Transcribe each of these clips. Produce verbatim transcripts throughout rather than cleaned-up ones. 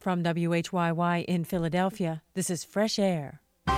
From W H Y Y in Philadelphia, this is Fresh Air.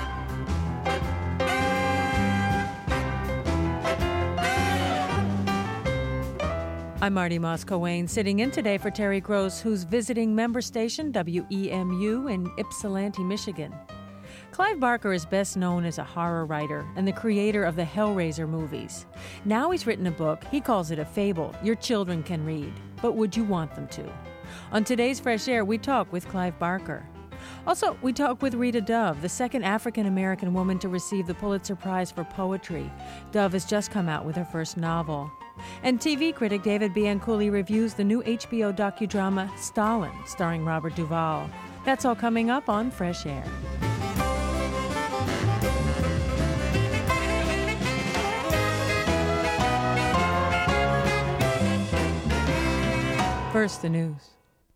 I'm Marty Moss-Coane, sitting in today for Terry Gross, who's visiting member station W E M U in Ypsilanti, Michigan. Clive Barker is best known as a horror writer and the creator of the Hellraiser movies. Now he's written a book. He calls it a fable your children can read, but would you want them to? On today's Fresh Air, we talk with Clive Barker. Also, we talk with Rita Dove, the second African-American woman to receive the Pulitzer Prize for Poetry. Dove has just come out with her first novel. And T V critic David Bianculli reviews the new H B O docudrama Stalin, starring Robert Duvall. That's all coming up on Fresh Air. First, the news.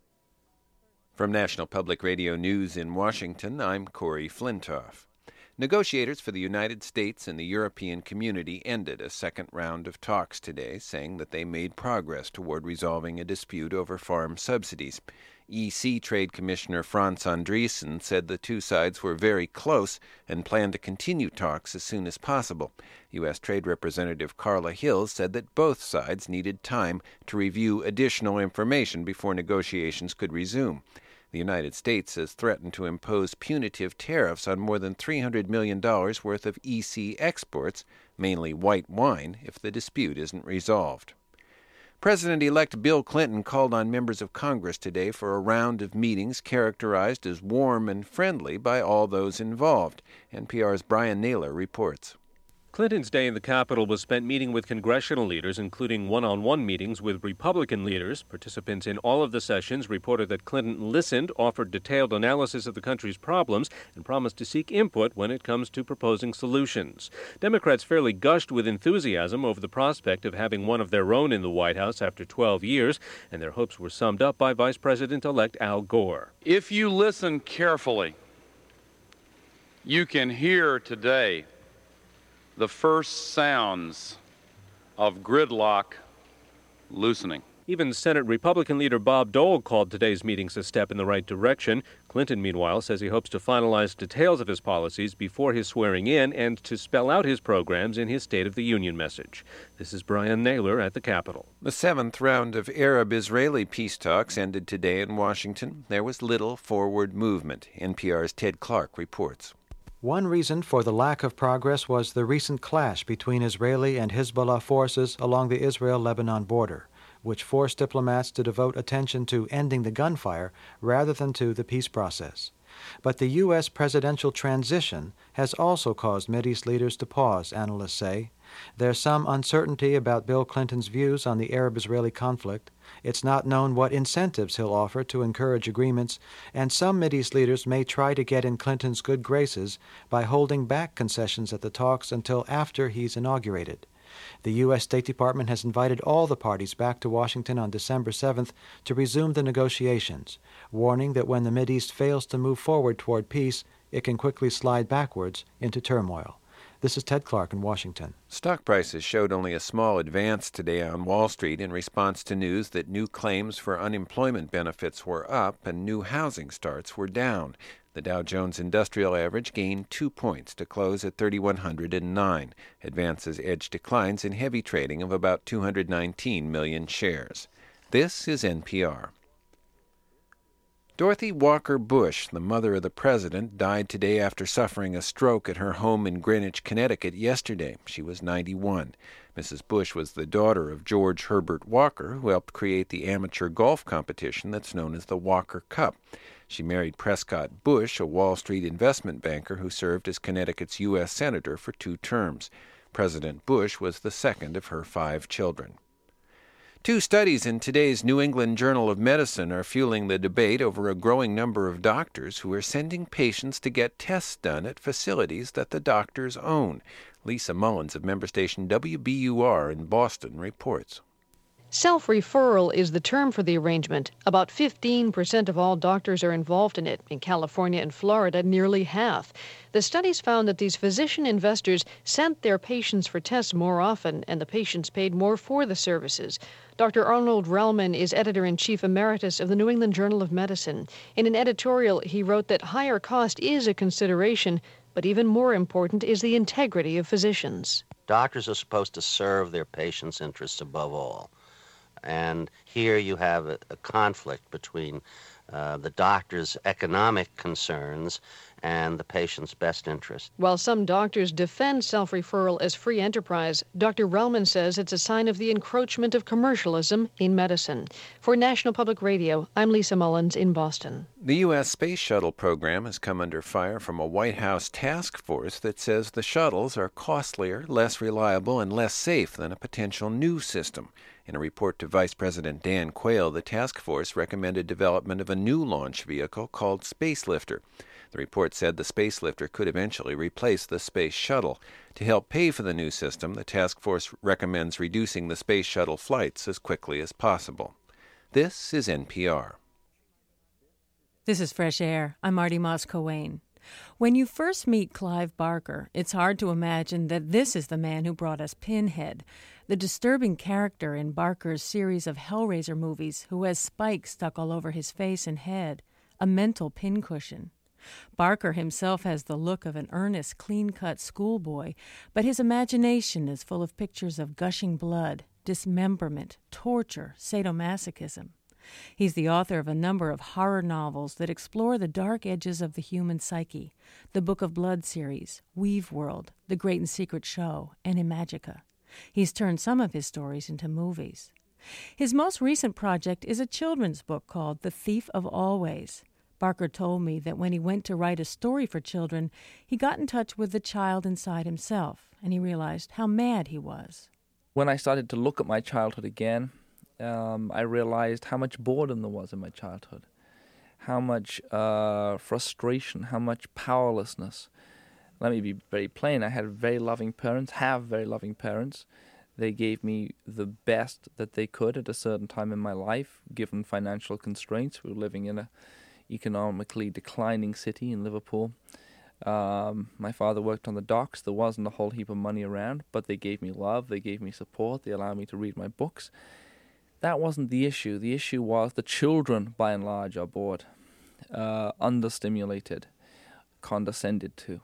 From National Public Radio News in Washington, I'm Corey Flintoff. Negotiators for the United States and the European Community ended a second round of talks today, saying that they made progress toward resolving a dispute over farm subsidies. E C Trade Commissioner Frans Andriessen said the two sides were very close and plan to continue talks as soon as possible. U S Trade Representative Carla Hills said that both sides needed time to review additional information before negotiations could resume. The United States has threatened to impose punitive tariffs on more than three hundred million dollars worth of E C exports, mainly white wine, if the dispute isn't resolved. President-elect Bill Clinton called on members of Congress today for a round of meetings characterized as warm and friendly by all those involved. N P R's Brian Naylor reports. Clinton's day in the Capitol was spent meeting with congressional leaders, including one-on-one meetings with Republican leaders. Participants in all of the sessions reported that Clinton listened, offered detailed analysis of the country's problems, and promised to seek input when it comes to proposing solutions. Democrats fairly gushed with enthusiasm over the prospect of having one of their own in the White House after twelve years, and their hopes were summed up by Vice President-elect Al Gore. If you listen carefully, you can hear today the first sounds of gridlock loosening. Even Senate Republican leader Bob Dole called today's meetings a step in the right direction. Clinton, meanwhile, says he hopes to finalize details of his policies before his swearing in and to spell out his programs in his State of the Union message. This is Brian Naylor at the Capitol. The seventh round of Arab-Israeli peace talks ended today in Washington. There was little forward movement. N P R's Ted Clark reports. One reason for the lack of progress was the recent clash between Israeli and Hezbollah forces along the Israel-Lebanon border, which forced diplomats to devote attention to ending the gunfire rather than to the peace process. But the U S presidential transition has also caused Mideast leaders to pause, analysts say. There's some uncertainty about Bill Clinton's views on the Arab-Israeli conflict. It's not known what incentives he'll offer to encourage agreements, and some Mideast leaders may try to get in Clinton's good graces by holding back concessions at the talks until after he's inaugurated. The U S State Department has invited all the parties back to Washington on December seventh to resume the negotiations, warning that when the Mideast fails to move forward toward peace, it can quickly slide backwards into turmoil. This is Ted Clark in Washington. Stock prices showed only a small advance today on Wall Street in response to news that new claims for unemployment benefits were up and new housing starts were down. The Dow Jones Industrial Average gained two points to close at three thousand one hundred nine. Advances edged declines in heavy trading of about two hundred nineteen million shares. This is N P R. Dorothy Walker Bush, the mother of the president, died today after suffering a stroke at her home in Greenwich, Connecticut yesterday. She was ninety-one. Missus Bush was the daughter of George Herbert Walker, who helped create the amateur golf competition that's known as the Walker Cup. She married Prescott Bush, a Wall Street investment banker who served as Connecticut's U S senator for two terms. President Bush was the second of her five children. Two studies in today's New England Journal of Medicine are fueling the debate over a growing number of doctors who are sending patients to get tests done at facilities that the doctors own. Lisa Mullins of member station W B U R in Boston reports. Self-referral is the term for the arrangement. About fifteen percent of all doctors are involved in it. In California and Florida, nearly half. The studies found that these physician investors sent their patients for tests more often, and the patients paid more for the services. Doctor Arnold Relman is editor-in-chief emeritus of the New England Journal of Medicine. In an editorial, he wrote that higher cost is a consideration, but even more important is the integrity of physicians. Doctors are supposed to serve their patients' interests above all. And here you have a, a conflict between uh, the doctor's economic concerns and the patient's best interest. While some doctors defend self-referral as free enterprise, Doctor Relman says it's a sign of the encroachment of commercialism in medicine. For National Public Radio, I'm Lisa Mullins in Boston. The U S Space Shuttle program has come under fire from a White House task force that says the shuttles are costlier, less reliable, and less safe than a potential new system. In a report to Vice President Dan Quayle, the task force recommended development of a new launch vehicle called Spacelifter. The report said the Spacelifter could eventually replace the Space Shuttle. To help pay for the new system, the task force recommends reducing the Space Shuttle flights as quickly as possible. This is N P R. This is Fresh Air. I'm Marty Moss-Coane. When you first meet Clive Barker, it's hard to imagine that this is the man who brought us Pinhead, the disturbing character in Barker's series of Hellraiser movies who has spikes stuck all over his face and head, a mental pincushion. Barker himself has the look of an earnest, clean-cut schoolboy, but his imagination is full of pictures of gushing blood, dismemberment, torture, sadomasochism. He's the author of a number of horror novels that explore the dark edges of the human psyche, the Book of Blood series, Weave World, The Great and Secret Show, and Imagica. He's turned some of his stories into movies. His most recent project is a children's book called The Thief of Always. Barker told me that when he went to write a story for children, he got in touch with the child inside himself, and he realized how mad he was. When I started to look at my childhood again, um, I realized how much boredom there was in my childhood, how much uh, frustration, how much powerlessness. Let me be very plain. I had very loving parents, have very loving parents. They gave me the best that they could at a certain time in my life, given financial constraints. We were living in a economically declining city in Liverpool. Um, my father worked on the docks. There wasn't a whole heap of money around, but they gave me love. They gave me support. They allowed me to read my books. That wasn't the issue. The issue was the children, by and large, are bored, uh, understimulated, condescended to.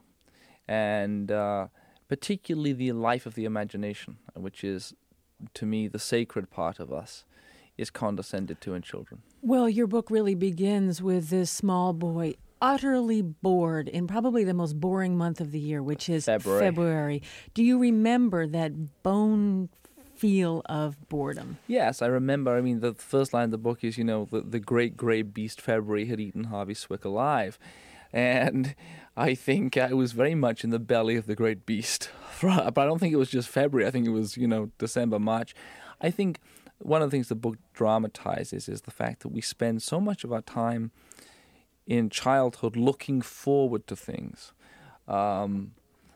And uh, particularly the life of the imagination, which is, to me, the sacred part of us, is condescended to in children. Well, your book really begins with this small boy utterly bored in probably the most boring month of the year, which is February. February. Do you remember that bone feel of boredom? Yes, I remember. I mean, the first line of the book is, you know, the, the great grey beast February had eaten Harvey Swick alive. And I think I was very much in the belly of the great beast. But I don't think it was just February. I think it was, you know, December, March. I think one of the things the book dramatizes is the fact that we spend so much of our time in childhood looking forward to things. Um,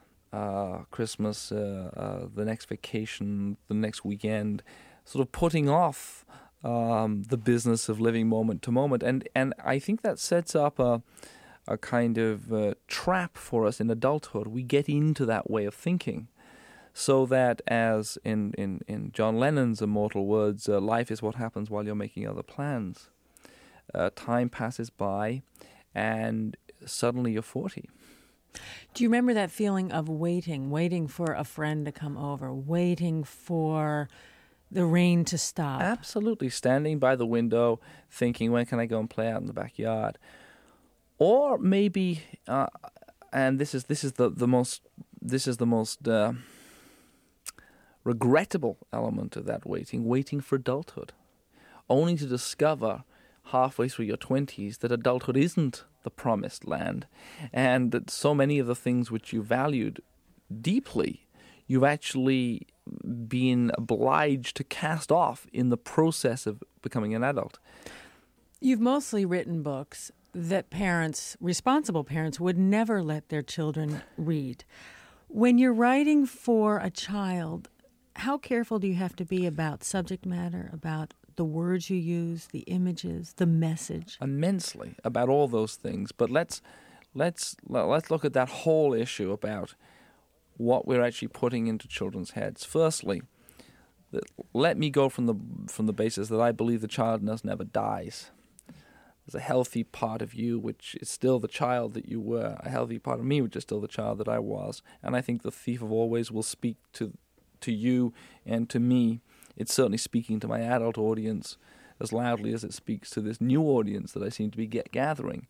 uh, Christmas, uh, uh, the next vacation, the next weekend, sort of putting off um, the business of living moment to moment. And, and I think that sets up a, a kind of uh, trap for us in adulthood. We get into that way of thinking. So that, as in, in, in John Lennon's immortal words, uh, life is what happens while you're making other plans. Uh, time passes by, and suddenly you're forty. Do you remember that feeling of waiting, waiting for a friend to come over, waiting for the rain to stop? Absolutely. Standing by the window, thinking, when can I go and play out in the backyard? Or maybe, uh, and this is this is the, the most this is the most uh, regrettable element of that waiting, waiting for adulthood, only to discover halfway through your twenties that adulthood isn't the promised land, and that so many of the things which you valued deeply, you've actually been obliged to cast off in the process of becoming an adult. You've mostly written books that parents, responsible parents, would never let their children read. When you're writing for a child, how careful do you have to be about subject matter, about the words you use, the images, the message? Immensely about all those things. But let's let's let's look at that whole issue about what we're actually putting into children's heads. Firstly, let me go from the from the basis that I believe the child in us never dies. There's a healthy part of you which is still the child that you were, a healthy part of me which is still the child that I was. And I think the Thief of Always will speak to to you and to me. It's certainly speaking to my adult audience as loudly as it speaks to this new audience that I seem to be get gathering.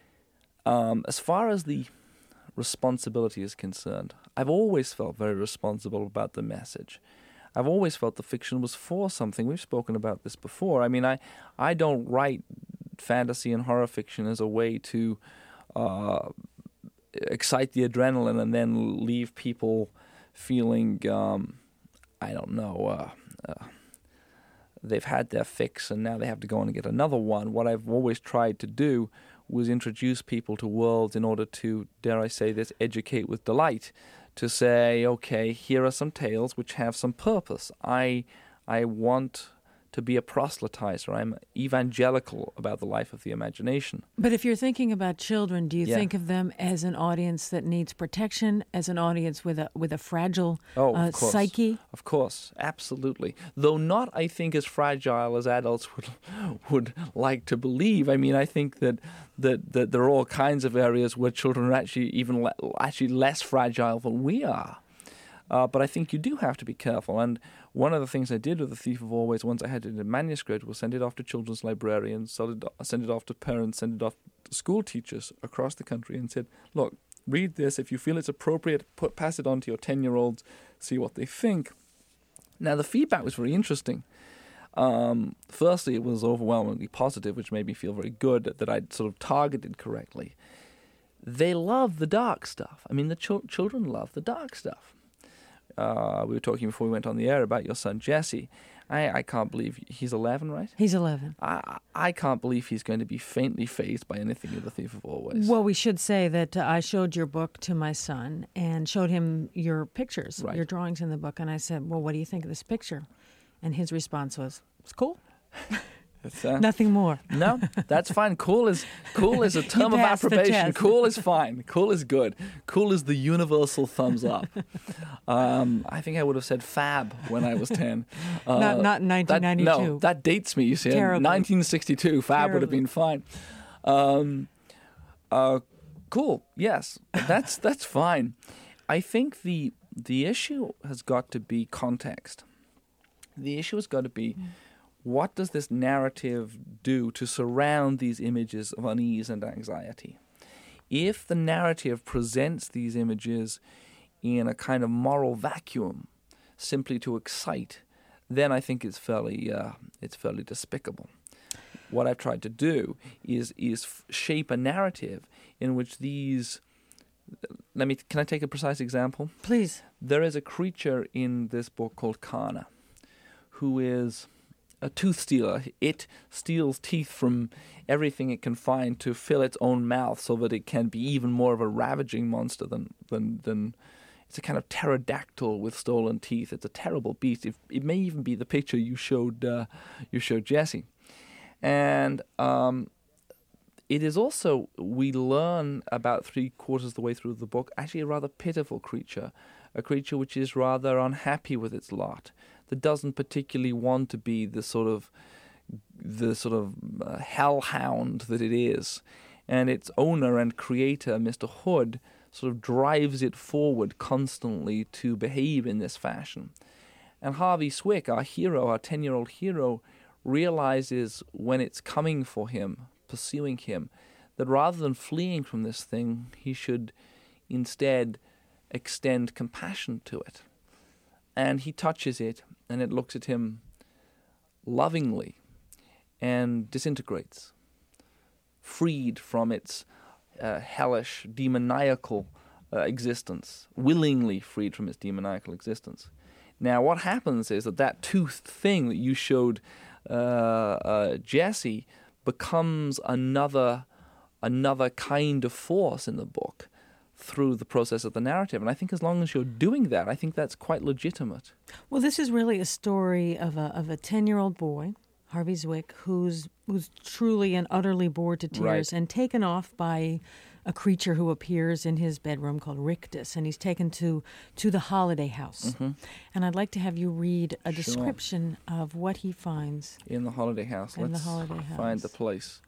Um, as far as the responsibility is concerned, I've always felt very responsible about the message. I've always felt the fiction was for something. We've spoken about this before. I mean, I, I don't write fantasy and horror fiction as a way to uh, excite the adrenaline and then leave people feeling, um, I don't know, uh, uh, they've had their fix and now they have to go on and get another one. What I've always tried to do was introduce people to worlds in order to, dare I say this, educate with delight. To say, okay, here are some tales which have some purpose. I I want to be a proselytizer. I'm evangelical about the life of the imagination. But if you're thinking about children, do you Yeah. think of them as an audience that needs protection, as an audience with a with a fragile Oh, of uh, course. psyche? Of course, absolutely. Though not, I think, as fragile as adults would would like to believe. I mean, I think that that, that there are all kinds of areas where children are actually even le- actually less fragile than we are. Uh, but I think you do have to be careful. And one of the things I did with The Thief of Always, once I had it in a manuscript, was send it off to children's librarians, send it, send it off to parents, send it off to school teachers across the country and said, look, read this. If you feel it's appropriate, put, pass it on to your ten-year-olds, see what they think. Now, the feedback was very interesting. Um, firstly, it was overwhelmingly positive, which made me feel very good that, that I'd sort of targeted correctly. They love the dark stuff. I mean, the ch- children love the dark stuff. Uh, we were talking before we went on the air about your son, Jesse. I, I can't believe he's eleven, right? He's eleven. I I can't believe he's going to be faintly fazed by anything of The Thief of Always. Well, we should say that uh, I showed your book to my son and showed him your pictures, Right. your drawings in the book, and I said, well, what do you think of this picture? And his response was, it's cool. It's, uh, Nothing more. No, that's fine. Cool is cool is a term of passed the approbation. test. Cool is fine. Cool is good. Cool is the universal thumbs up. Um, I think I would have said fab when I was ten. Uh, Not- not in that- nineteen ninety-two. no, that dates me. You see, Terribly. nineteen sixty-two. Fab would have Terribly. been fine. Um, uh, cool. Yes, that's that's fine. I think the the issue has got to be context. The issue has got to be. What does this narrative do to surround these images of unease and anxiety? If the narrative presents these images in a kind of moral vacuum, simply to excite, then I think it's fairly uh, it's fairly despicable. What I've tried to do is is f- shape a narrative in which these. Let me. Can I take a precise example? Please. There is a creature in this book called Kana, who is a tooth stealer. It steals teeth from everything it can find to fill its own mouth so that it can be even more of a ravaging monster than than than it's a kind of pterodactyl with stolen teeth. It's a terrible beast. It, it may even be the picture you showed uh, you showed Jesse. And um, it is also, we learn about three quarters of the way through the book, actually a rather pitiful creature, a creature which is rather unhappy with its lot, that doesn't particularly want to be the sort of the sort of uh, hellhound that it is. And its owner and creator, Mister Hood, sort of drives it forward constantly to behave in this fashion. And Harvey Swick, our hero, our ten-year-old hero, realizes when it's coming for him, pursuing him, that rather than fleeing from this thing, he should instead extend compassion to it. And he touches it, and it looks at him lovingly and disintegrates, freed from its uh, hellish, demoniacal uh, existence, willingly freed from its demoniacal existence. Now, what happens is that that toothed thing that you showed uh, uh, Jesse becomes another another kind of force in the book, through the process of the narrative. And I think as long as you're doing that, I think that's quite legitimate. Well, this is really a story of a of a ten-year-old boy, Harvey Zwick, who's who's truly and utterly bored to tears Right. and taken off by a creature who appears in his bedroom called Rictus, and he's taken to to the holiday house. Mm-hmm. And I'd like to have you read a Sure. description of what he finds. In the holiday house. In the Let's holiday find the house. place.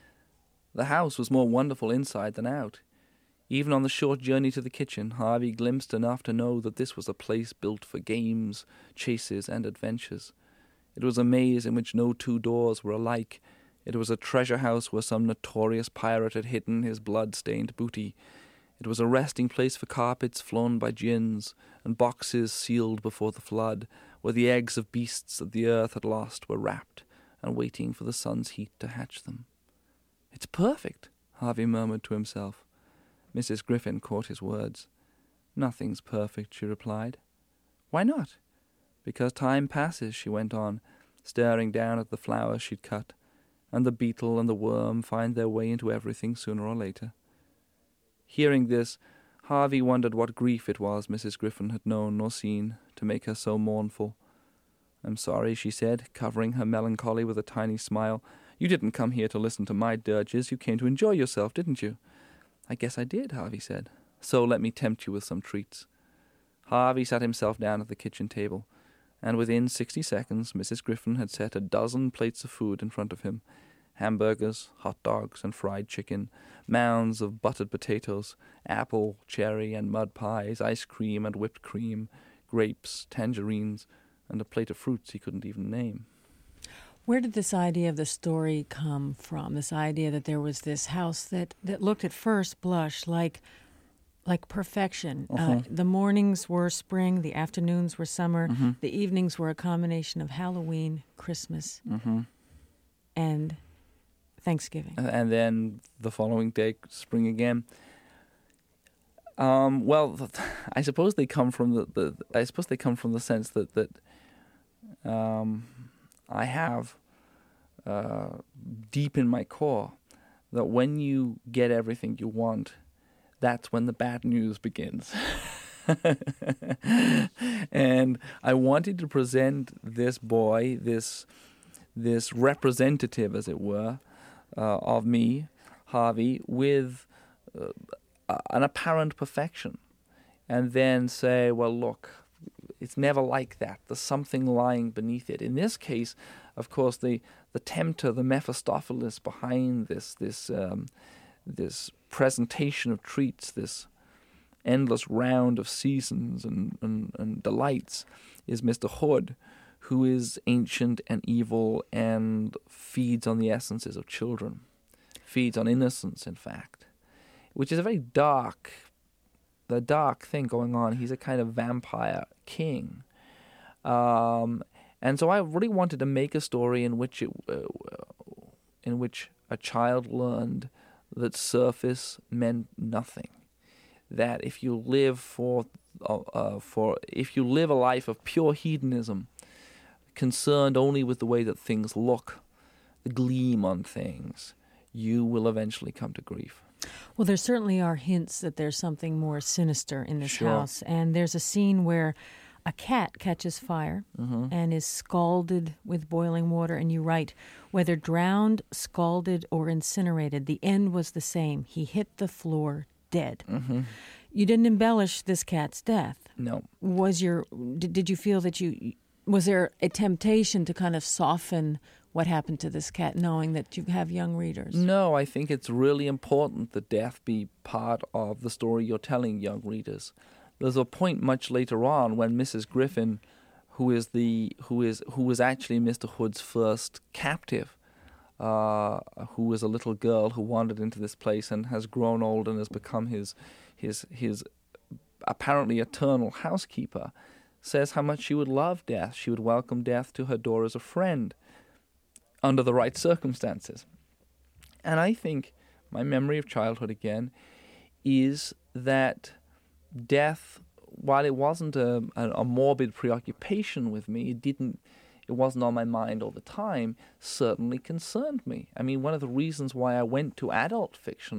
The house was more wonderful inside than out. Even on the short journey to the kitchen, Harvey glimpsed enough to know that this was a place built for games, chases, and adventures. It was a maze in which no two doors were alike. It was a treasure house where some notorious pirate had hidden his blood-stained booty. It was a resting place for carpets flown by jinns, and boxes sealed before the flood, where the eggs of beasts that the earth had lost were wrapped and waiting for the sun's heat to hatch them. "It's perfect," Harvey murmured to himself. Missus Griffin caught his words. "Nothing's perfect," she replied. "Why not?" "Because time passes," she went on, staring down at the flowers she'd cut, "and the beetle and the worm find their way into everything sooner or later." Hearing this, Harvey wondered what grief it was Missus Griffin had known or seen to make her so mournful. "I'm sorry," she said, covering her melancholy with a tiny smile. "You didn't come here to listen to my dirges. You came to enjoy yourself, didn't you?" "I guess I did," Harvey said. "So let me tempt you with some treats." Harvey sat himself down at the kitchen table, and within sixty seconds Missus Griffin had set a dozen plates of food in front of him. Hamburgers, hot dogs, and fried chicken, mounds of buttered potatoes, apple, cherry, and mud pies, ice cream and whipped cream, grapes, tangerines, and a plate of fruits he couldn't even name. Where did this idea of the story come from? This idea that there was this house that, that looked at first blush like like perfection. Uh-huh. Uh, the mornings were spring, the afternoons were summer, Mm-hmm. the evenings were a combination of Halloween, Christmas, Mm-hmm. and Thanksgiving. And then the following day, spring again. Um, well, th- I suppose they come from the, the I suppose they come from the sense that that um, I have uh, deep in my core that when you get everything you want, that's when the bad news begins. And I wanted to present this boy, this this representative, as it were, uh, of me, Harvey, with uh, an apparent perfection, and then say, well, look, it's never like that. There's something lying beneath it. In this case, of course, the the tempter, the Mephistopheles behind this this um, this presentation of treats, this endless round of seasons and, and, and delights, is Mister Hood, who is ancient and evil and feeds on the essences of children, feeds on innocence, in fact, which is a very dark, the dark thing going on. He's a kind of vampire king. Um, and so I really wanted to make a story in which it, uh, in which a child learned that surface meant nothing. That if you live for, uh, uh, for if you live a life of pure hedonism, concerned only with the way that things look, the gleam on things, you will eventually come to grief. Well, there certainly are hints that there's something more sinister in this Sure. house. And there's a scene where a cat catches fire Mm-hmm. and is scalded with boiling water. And you write, whether drowned, scalded, or incinerated, the end was the same. He hit the floor dead. Mm-hmm. You didn't embellish this cat's death. No. Was your did, did you feel that you was there a temptation to kind of soften what happened to this cat, knowing that you have young readers? No, I think it's really important that death be part of the story you're telling young readers. There's a point much later on when Missus Griffin, who is the who is who was actually Mister Hood's first captive, uh, who was a little girl who wandered into this place and has grown old and has become his his his apparently eternal housekeeper, says how much she would love death. She would welcome death to her door as a friend under the right circumstances. And I think my memory of childhood again is that death, while it wasn't a, a, a morbid preoccupation with me, it didn't, it wasn't on my mind all the time, certainly concerned me. I mean, one of the reasons why I went to adult fiction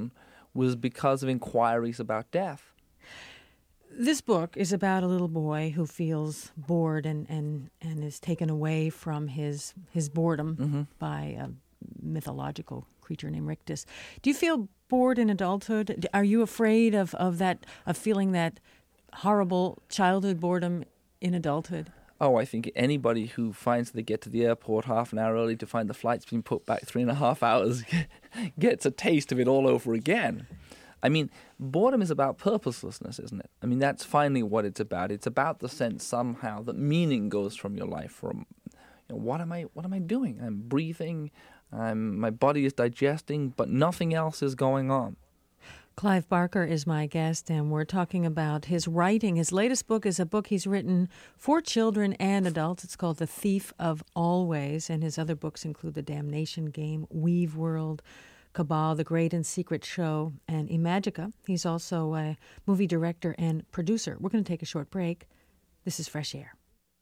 was because of inquiries about death. This book is about a little boy who feels bored and, and, and is taken away from his his boredom mm-hmm. by a mythological creature named Rictus. Do you feel bored in adulthood? Are you afraid of, of that of feeling that horrible childhood boredom in adulthood? Oh, I think anybody who finds they get to the airport half an hour early to find the flight's been put back three and a half hours gets a taste of it all over again. I mean, boredom is about purposelessness, isn't it? I mean, that's finally what it's about. It's about the sense somehow that meaning goes from your life. From, you know, what am I? What am I doing? I'm breathing. I'm. My body is digesting, but nothing else is going on. Clive Barker is my guest, and we're talking about his writing. His latest book is a book he's written for children and adults. It's called The Thief of Always, and his other books include The Damnation Game, Weave World, Cabal, The Great and Secret Show, and Imagica. He's also a movie director and producer. We're going to take a short break. This is Fresh Air.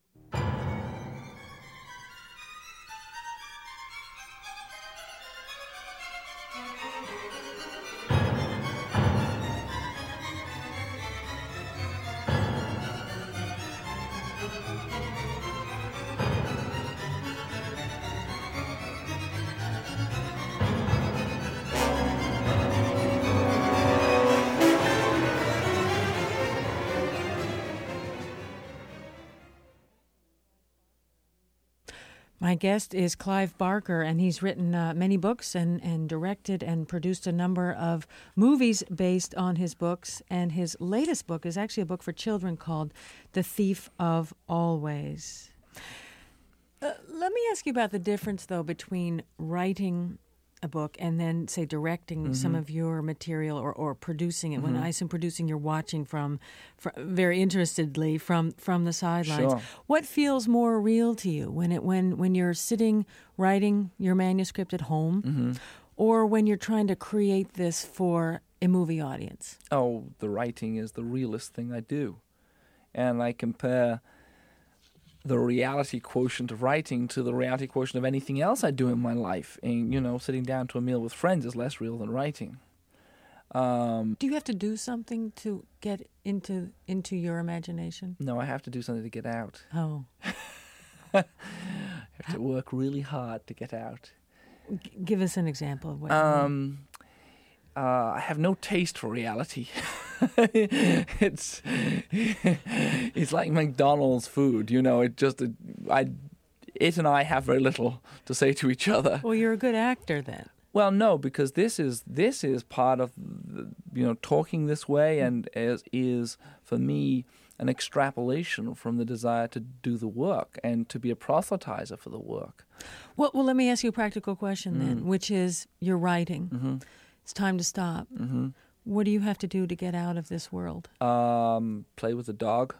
My guest is Clive Barker, and he's written uh, many books and, and directed and produced a number of movies based on his books. And his latest book is actually a book for children called The Thief of Always. Uh, let me ask you about the difference, though, between writing a book and then, say, directing mm-hmm. some of your material or, or producing it. Mm-hmm. When I assume producing, you're watching from, from very interestedly from, from the sidelines. Sure. What feels more real to you when it when when you're sitting writing your manuscript at home, mm-hmm. or when you're trying to create this for a movie audience? Oh, the writing is the realest thing I do, and I compare the reality quotient of writing to the reality quotient of anything else I do in my life. And, you know, sitting down to a meal with friends is less real than writing. Um, do you have to do something to get into into your imagination? No, I have to do something to get out. Oh. I have to work really hard to get out. G- give us an example of what um, you mean. Uh, I have no taste for reality. it's it's like McDonald's food, you know. It just it, I, it and I have very little to say to each other. Well, you're a good actor then. Well, no, because this is this is part of the, you know, talking this way, and as is for me an extrapolation from the desire to do the work and to be a proselytizer for the work. Well, well, let me ask you a practical question mm. then, which is you're writing. Mm-hmm. It's time to stop. Mm-hmm. What do you have to do to get out of this world? Um, play with the dog.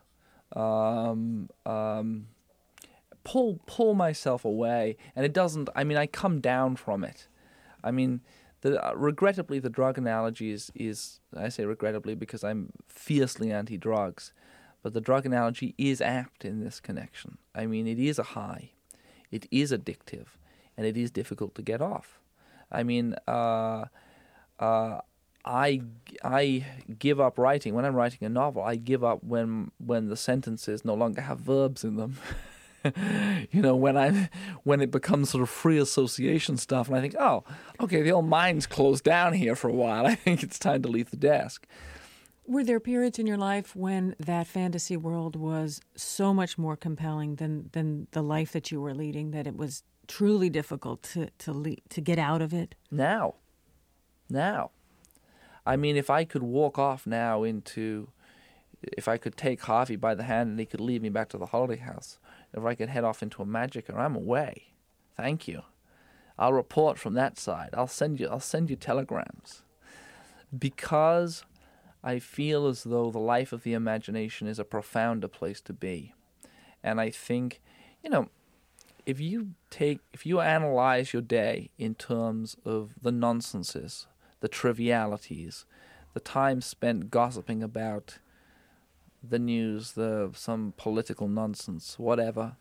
Um, um, pull pull myself away, and it doesn't. I mean, I come down from it. I mean, the, uh, regrettably, the drug analogy is, is I say regrettably because I'm fiercely anti-drugs, but the drug analogy is apt in this connection. I mean, it is a high, it is addictive, and it is difficult to get off. I mean. Uh, Uh, I, I give up writing. When I'm writing a novel, I give up when when the sentences no longer have verbs in them. You know, when I when it becomes sort of free association stuff, and I think, oh, okay, the old mind's closed down here for a while. I think it's time to leave the desk. Were there periods in your life when that fantasy world was so much more compelling than, than the life that you were leading that it was truly difficult to to le- to get out of it? Now. Now, I mean, if I could walk off now into, if I could take Harvey by the hand and he could lead me back to the holiday house, if I could head off into a Magica, I'm away. Thank you. I'll report from that side. I'll send you. I'll send you telegrams, because I feel as though the life of the imagination is a profounder place to be, and I think, you know. If you take, if you analyze your day in terms of the nonsenses, the trivialities, the time spent gossiping about the news, the some political nonsense, whatever,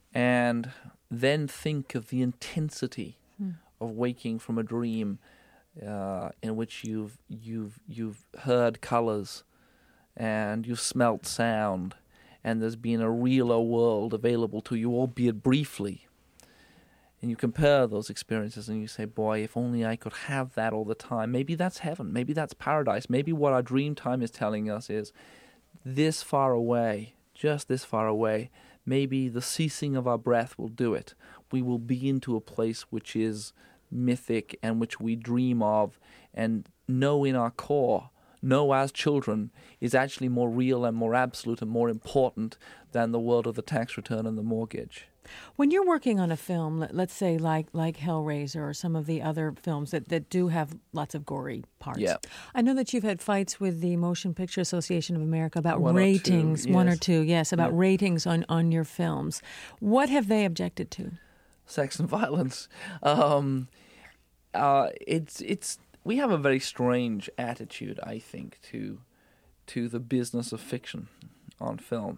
and then think of the intensity mm. of waking from a dream uh, in which you've you've you've heard colors, and you've smelt sound, and there's been a realer world available to you, albeit briefly. And you compare those experiences and you say, boy, if only I could have that all the time. Maybe that's heaven. Maybe that's paradise. Maybe what our dream time is telling us is this far away, just this far away. Maybe the ceasing of our breath will do it. We will be into a place which is mythic and which we dream of and know in our core, know as children, is actually more real and more absolute and more important than the world of the tax return and the mortgage. When you're working on a film, let, let's say like like Hellraiser or some of the other films that, that do have lots of gory parts. Yeah. I know that you've had fights with the Motion Picture Association of America about One ratings, or two, one or yes. two, yes, about Yeah. ratings on, on your films. What have they objected to? Sex and violence. Um, uh, it's it's we have a very strange attitude, I think, to to the business of fiction on film.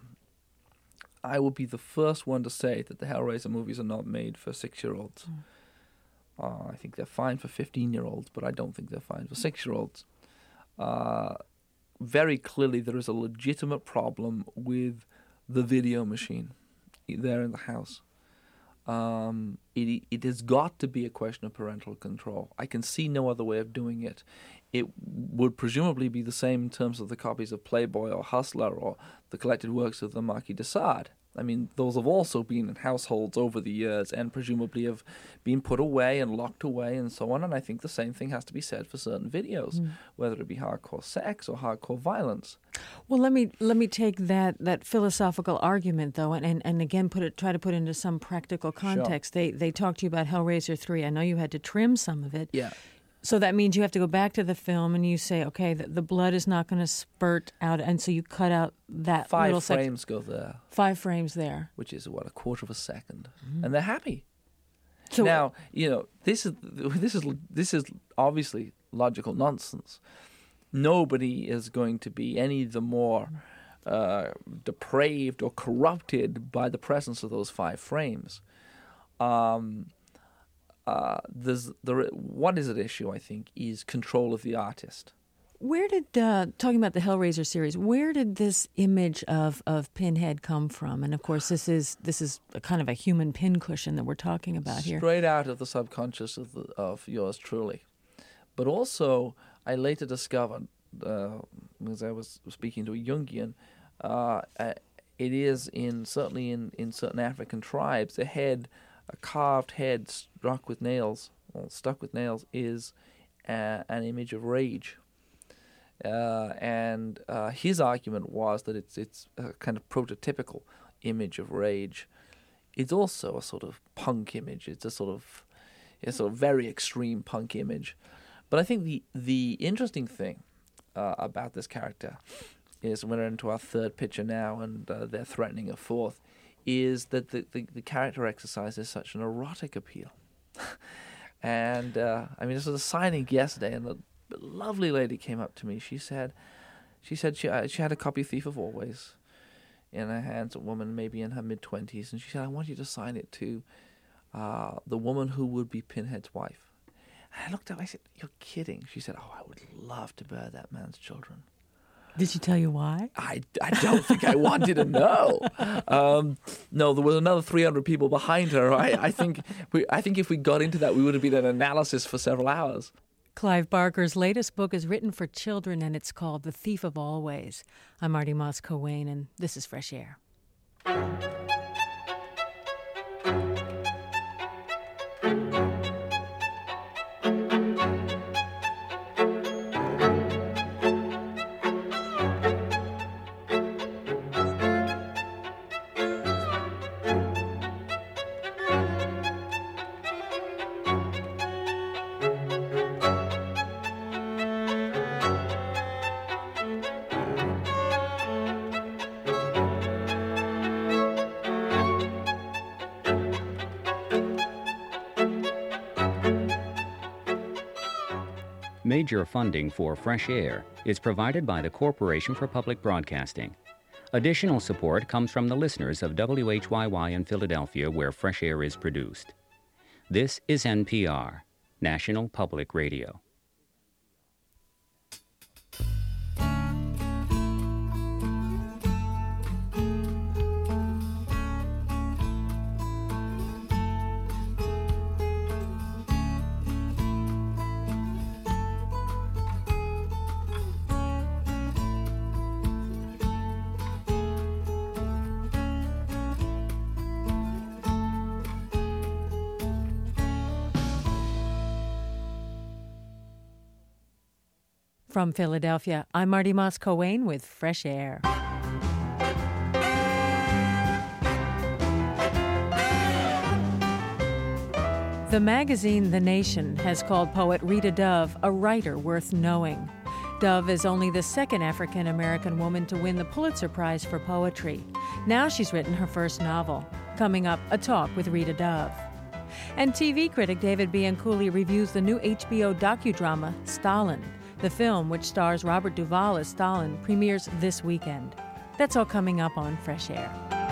I would be the first one to say that the Hellraiser movies are not made for six-year-olds. Mm. Uh, I think they're fine for fifteen-year-olds, but I don't think they're fine for six-year-olds. Uh, very clearly, there is a legitimate problem with the video machine there in the house. Um, it it has got to be a question of parental control. I can see no other way of doing it. It would presumably be the same in terms of the copies of Playboy or Hustler or the collected works of the Marquis de Sade. I mean, those have also been in households over the years and presumably have been put away and locked away and so on. And I think the same thing has to be said for certain videos, mm. whether it be hardcore sex or hardcore violence. Well, let me let me take that, that philosophical argument, though, and, and, and again put it try to put it into some practical context. Sure. They they talked to you about Hellraiser three. I know you had to trim some of it. Yeah. So that means you have to go back to the film and you say, okay, the, the blood is not going to spurt out, and so you cut out that Five little frames section. go there. Five frames there. Which is, what, a quarter of a second. Mm-hmm. And they're happy. So, now, you know, this is this is this is obviously logical nonsense. Nobody is going to be any the more uh, depraved or corrupted by the presence of those five frames. Um... Uh, there's the what is at issue, I think, is control of the artist. Where did, uh, talking about the Hellraiser series, where did this image of, of Pinhead come from? And of course, this is this is a kind of a human pincushion that we're talking about here. Straight out of the subconscious of the, of yours truly. But also, I later discovered, uh, as I was speaking to a Jungian, uh, it is in certainly in, in certain African tribes, the head. A carved head struck with nails, or stuck with nails, is uh, an image of rage. Uh, and uh, his argument was that it's it's a kind of prototypical image of rage. It's also a sort of punk image. It's a sort of it's a sort of very extreme punk image. But I think the the interesting thing uh, about this character is, we're into our third picture now, and uh, they're threatening a fourth, is that the, the, the character exercises such an erotic appeal. and, uh, I mean, this was a signing yesterday, and a lovely lady came up to me. She said she said she, uh, she had a copy of Thief of Always in her hands, a woman maybe in her mid-twenties, and she said, I want you to sign it to uh, the woman who would be Pinhead's wife. And I looked at her, I said, you're kidding. She said, oh, I would love to bear that man's children. Did she tell you why? I, I don't think I wanted to know. Um, no, there was another three hundred people behind her. I, I think we, I think if we got into that, we would have been an analysis for several hours. Clive Barker's latest book is written for children, and it's called The Thief of Always. I'm Marty Moss-Cowain, and this is Fresh Air. Major funding for Fresh Air is provided by the Corporation for Public Broadcasting. Additional support comes from the listeners of W H Y Y in Philadelphia, where Fresh Air is produced. This is N P R, National Public Radio. From Philadelphia, I'm Marty Moss-Coane with Fresh Air. The magazine The Nation has called poet Rita Dove a writer worth knowing. Dove is only the second African-American woman to win the Pulitzer Prize for poetry. Now she's written her first novel. Coming up, a talk with Rita Dove. And T V critic David Bianculli reviews the new H B O docudrama, Stalin. The film, which stars Robert Duvall as Stalin, premieres this weekend. That's all coming up on Fresh Air.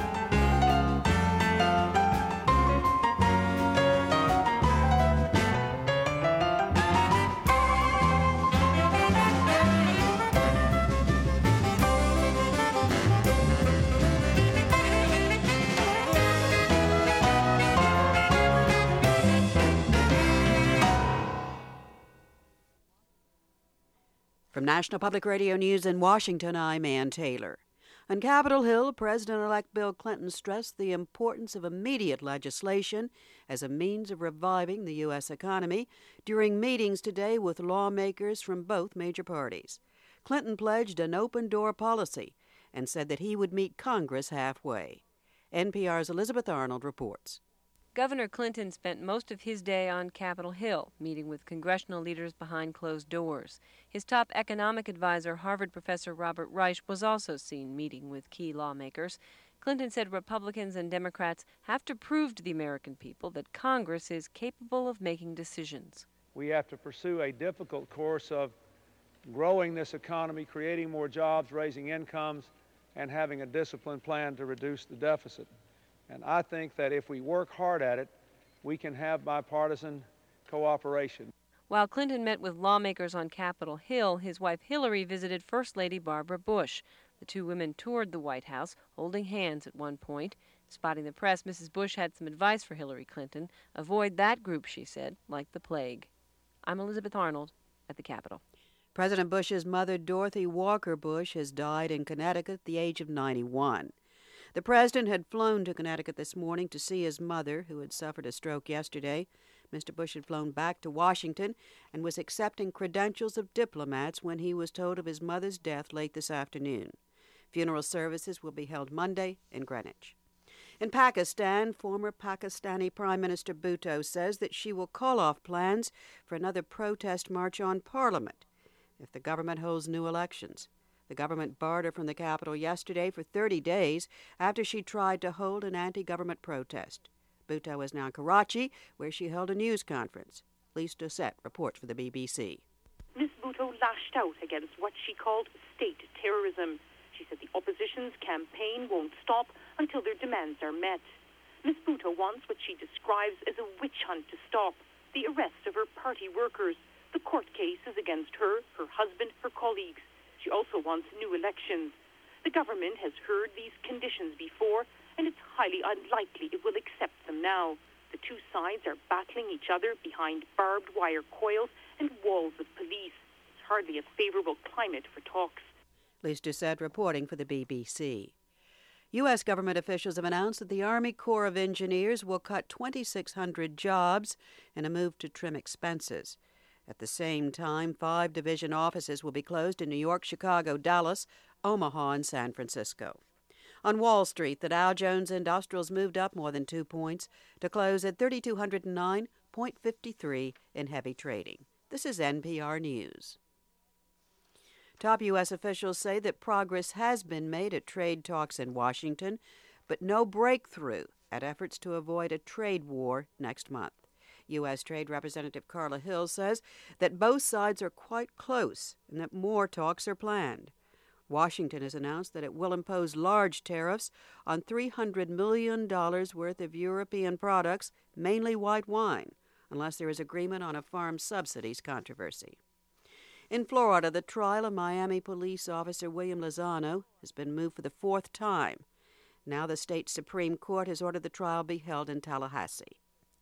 From National Public Radio News in Washington, I'm Ann Taylor. On Capitol Hill, President-elect Bill Clinton stressed the importance of immediate legislation as a means of reviving the U S economy during meetings today with lawmakers from both major parties. Clinton pledged an open-door policy and said that he would meet Congress halfway. N P R's Elizabeth Arnold reports. Governor Clinton spent most of his day on Capitol Hill, meeting with congressional leaders behind closed doors. His top economic advisor, Harvard professor Robert Reich, was also seen meeting with key lawmakers. Clinton said Republicans and Democrats have to prove to the American people that Congress is capable of making decisions. We have to pursue a difficult course of growing this economy, creating more jobs, raising incomes, and having a disciplined plan to reduce the deficit. And I think that if we work hard at it, we can have bipartisan cooperation. While Clinton met with lawmakers on Capitol Hill, his wife Hillary visited First Lady Barbara Bush. The two women toured the White House, holding hands at one point. Spotting the press, Missus Bush had some advice for Hillary Clinton. Avoid that group, she said, like the plague. I'm Elizabeth Arnold at the Capitol. President Bush's mother, Dorothy Walker Bush, has died in Connecticut at the age of ninety-one. The president had flown to Connecticut this morning to see his mother, who had suffered a stroke yesterday. Mister Bush had flown back to Washington and was accepting credentials of diplomats when he was told of his mother's death late this afternoon. Funeral services will be held Monday in Greenwich. In Pakistan, former Pakistani Prime Minister Bhutto says that she will call off plans for another protest march on Parliament if the government holds new elections. The government barred her from the capital yesterday for thirty days after she tried to hold an anti-government protest. Bhutto is now in Karachi, where she held a news conference. Lise Doucette reports for the B B C. Miz Bhutto lashed out against what she called state terrorism. She said the opposition's campaign won't stop until their demands are met. Miz Bhutto wants what she describes as a witch hunt to stop, the arrest of her party workers. The court cases against her, her husband, her colleagues. She also wants new elections. The government has heard these conditions before, and it's highly unlikely it will accept them now. The two sides are battling each other behind barbed wire coils and walls of police. It's hardly a favorable climate for talks. Lise Doucette reporting for the B B C. U S government officials have announced that the Army Corps of Engineers will cut twenty-six hundred jobs in a move to trim expenses. At the same time, five division offices will be closed in New York, Chicago, Dallas, Omaha, and San Francisco. On Wall Street, the Dow Jones Industrials moved up more than two points to close at three thousand two hundred nine point five three in heavy trading. This is N P R News. Top U S officials say that progress has been made at trade talks in Washington, but no breakthrough at efforts to avoid a trade war next month. U S. Trade Representative Carla Hill says that both sides are quite close and that more talks are planned. Washington has announced that it will impose large tariffs on three hundred million dollars worth of European products, mainly white wine, unless there is agreement on a farm subsidies controversy. In Florida, the trial of Miami police officer William Lozano has been moved for the fourth time. Now the state Supreme Court has ordered the trial be held in Tallahassee.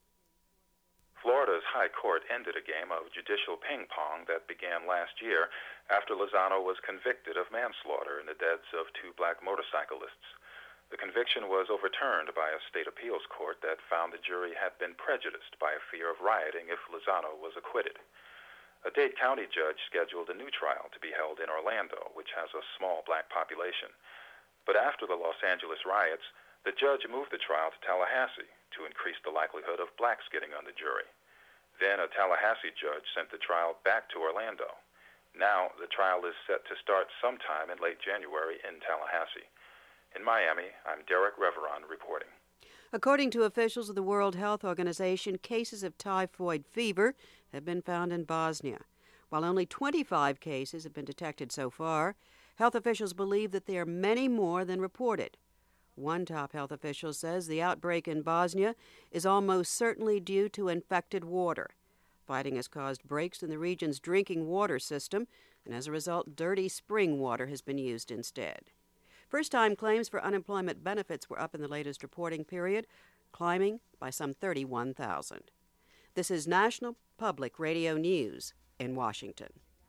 Florida's High Court ended a game of judicial ping-pong that began last year after Lozano was convicted of manslaughter in the deaths of two black motorcyclists. The conviction was overturned by a state appeals court that found the jury had been prejudiced by a fear of rioting if Lozano was acquitted. A Dade County judge scheduled a new trial to be held in Orlando, which has a small black population. But after the Los Angeles riots, the judge moved the trial to Tallahassee to increase the likelihood of blacks getting on the jury. Then a Tallahassee judge sent the trial back to Orlando. Now the trial is set to start sometime in late January in Tallahassee. In Miami, I'm Derek Reveron reporting. According to officials of the World Health Organization, cases of typhoid fever have been found in Bosnia. While only twenty-five cases have been detected so far, health officials believe that there are many more than reported. One top health official says the outbreak in Bosnia is almost certainly due to infected water. Fighting has caused breaks in the region's drinking water system, and as a result, dirty spring water has been used instead. First-time claims for unemployment benefits were up in the latest reporting period, climbing by some thirty-one thousand. This is National Public Radio News in Washington.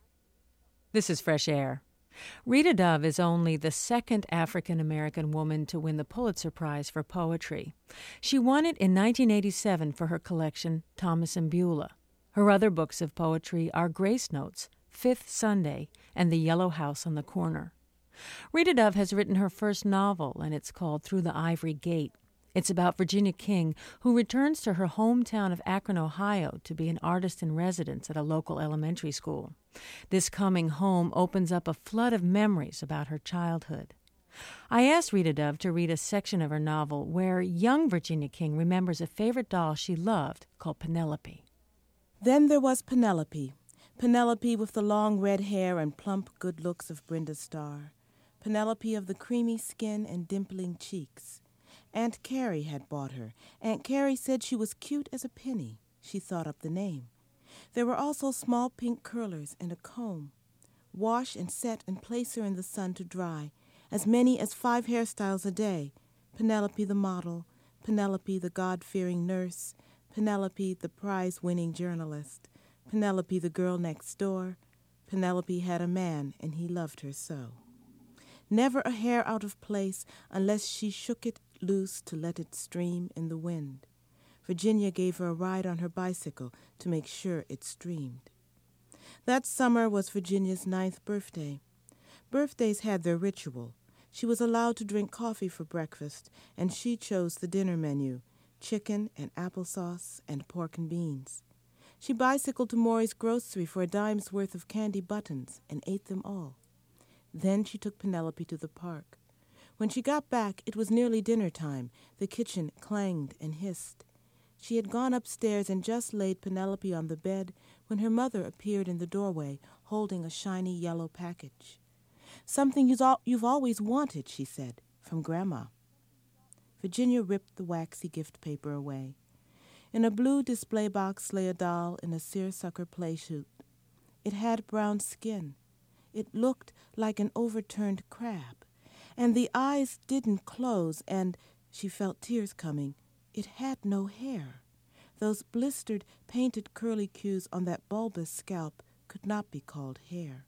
This is Fresh Air. Rita Dove is only the second African-American woman to win the Pulitzer Prize for poetry. She won it in nineteen eighty-seven for her collection, Thomas and Beulah. Her other books of poetry are Grace Notes, Fifth Sunday, and The Yellow House on the Corner. Rita Dove has written her first novel, and it's called Through the Ivory Gate. It's about Virginia King, who returns to her hometown of Akron, Ohio, to be an artist in residence at a local elementary school. This coming home opens up a flood of memories about her childhood. I asked Rita Dove to read a section of her novel where young Virginia King remembers a favorite doll she loved called Penelope. Then there was Penelope, Penelope with the long red hair and plump good looks of Brenda Starr, Penelope of the creamy skin and dimpling cheeks. Aunt Carrie had bought her. Aunt Carrie said she was cute as a penny. She thought up the name. There were also small pink curlers and a comb. Wash and set and place her in the sun to dry, as many as five hairstyles a day. Penelope the model, Penelope the God-fearing nurse, Penelope the prize-winning journalist, Penelope the girl next door. Penelope had a man, and he loved her so. Never a hair out of place unless she shook it loose to let it stream in the wind. Virginia gave her a ride on her bicycle to make sure it streamed. That summer was Virginia's ninth birthday. Birthdays had their ritual. She was allowed to drink coffee for breakfast, and she chose the dinner menu, chicken and applesauce and pork and beans. She bicycled to Maury's grocery for a dime's worth of candy buttons and ate them all. Then she took Penelope to the park. When she got back, it was nearly dinner time. The kitchen clanged and hissed. She had gone upstairs and just laid Penelope on the bed when her mother appeared in the doorway, holding a shiny yellow package. "Something you've always wanted," she said, "from Grandma." Virginia ripped the waxy gift paper away. In a blue display box lay a doll in a seersucker play suit. It had brown skin. It looked like an overturned crab. And the eyes didn't close, and she felt tears coming. It had no hair. Those blistered, painted curlicues on that bulbous scalp could not be called hair.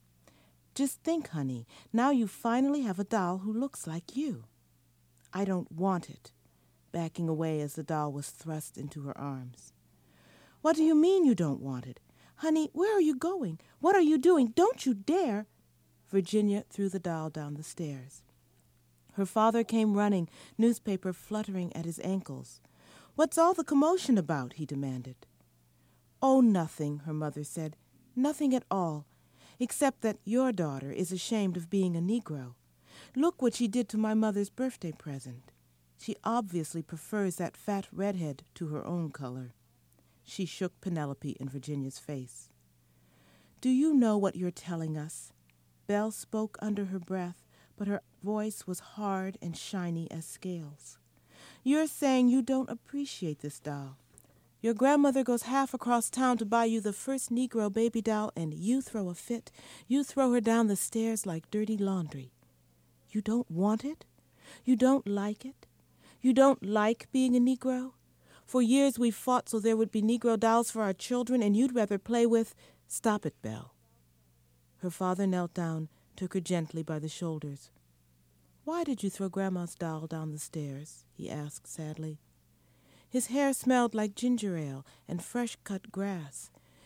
"Just think, honey, now you finally have a doll who looks like you." "I don't want it," backing away as the doll was thrust into her arms. "What do you mean you don't want it? Honey, where are you going? What are you doing? Don't you dare!" Virginia threw the doll down the stairs. Her father came running, newspaper fluttering at his ankles. "What's all the commotion about?" he demanded. "Oh, nothing," her mother said. "Nothing at all, except that your daughter is ashamed of being a Negro. Look what she did to my mother's birthday present. She obviously prefers that fat redhead to her own color." She shook Penelope in Virginia's face. "Do you know what you're telling us?" Belle spoke under her breath, but her voice was hard and shiny as scales. "You're saying you don't appreciate this doll. Your grandmother goes half across town to buy you the first Negro baby doll, and you throw a fit. You throw her down the stairs like dirty laundry. You don't want it? You don't like it? You don't like being a Negro? For years we've fought so there would be Negro dolls for our children, and you'd rather play with—" "Stop it, Belle." Her father knelt down, took her gently by the shoulders. "Why did you throw Grandma's doll down the stairs?" he asked sadly. His hair smelled like ginger ale and fresh-cut grass.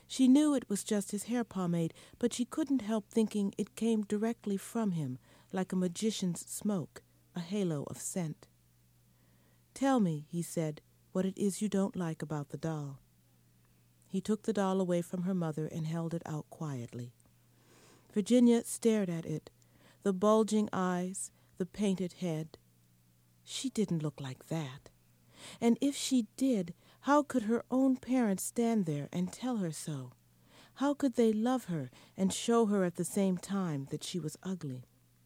She knew it was just his hair pomade, but she couldn't help thinking it came directly from him, like a magician's smoke, a halo of scent. "Tell me," he said, "what it is you don't like about the doll." He took the doll away from her mother and held it out quietly. Virginia stared at it, the bulging eyes, the painted head. She didn't look like that. And if she did, how could her own parents stand there and tell her so? How could they love her and show her at the same time that she was ugly?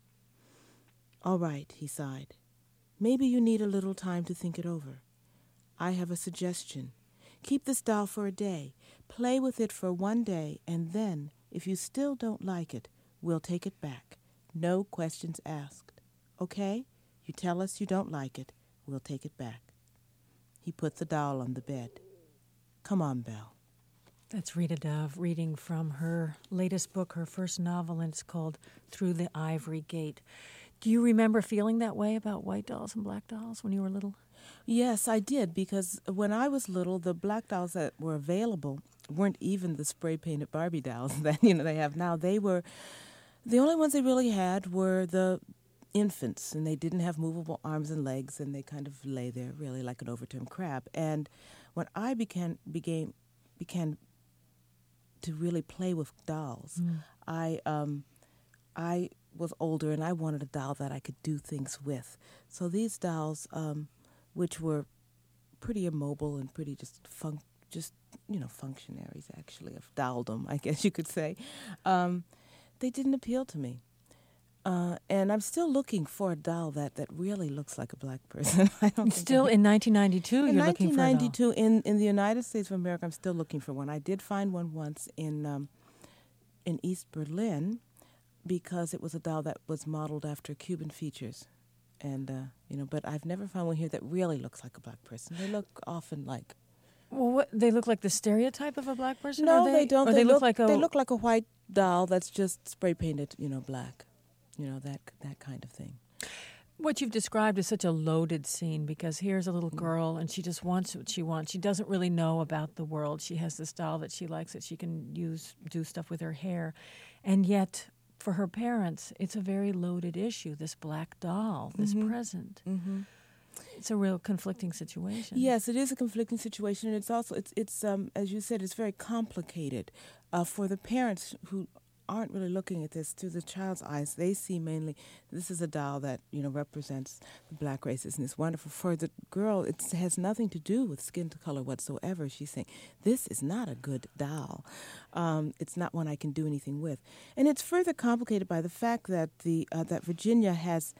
"All right," he sighed. "Maybe you need a little time to think it over. I have a suggestion. Keep this doll for a day. Play with it for one day, and then, if you still don't like it, we'll take it back. No questions asked. Okay? You tell us you don't like it, we'll take it back." He put the doll on the bed. "Come on, Belle." That's Rita Dove reading from her latest book, her first novel, and it's called Through the Ivory Gate. Do you remember feeling that way about white dolls and black dolls when you were little? Yes, I did, because when I was little, the black dolls that were available weren't even the spray-painted Barbie dolls that you know they have now. They were, the only ones they really had were the infants, and they didn't have movable arms and legs, and they kind of lay there really like an overturned crab. And when I began began began to really play with dolls, mm. I um, I was older, and I wanted a doll that I could do things with. So these dolls, um, which were pretty immobile and pretty just fun, just you know, functionaries actually of dolldom, I guess you could say, um, they didn't appeal to me. Uh, and I'm still looking for a doll that, that really looks like a black person. I don't still in nineteen ninety-two, in you're looking for a doll. In nineteen ninety-two, in, in the United States of America, I'm still looking for one. I did find one once in um, in East Berlin because it was a doll that was modeled after Cuban features, and uh, you know. But I've never found one here that really looks like a black person. They look often like. Well, what, they look like the stereotype of a black person. No, or they, they don't. Or they, they look, look like a. They look like a white doll that's just spray painted, you know, black. You know, that that kind of thing. What you've described is such a loaded scene, because here's a little girl and she just wants what she wants. She doesn't really know about the world. She has this doll that she likes that she can use, do stuff with her hair. And yet, for her parents, it's a very loaded issue, this black doll, this mm-hmm. present. Mm-hmm. It's a real conflicting situation. Yes, it is a conflicting situation, and it's also, it's, it's um, as you said, it's very complicated. Uh, for the parents who aren't really looking at this through the child's eyes, they see mainly this is a doll that, you know, represents the black races, and it's wonderful. For the girl, it has nothing to do with skin color whatsoever. She's saying, this is not a good doll. Um, it's not one I can do anything with. And it's further complicated by the fact that the uh, that Virginia has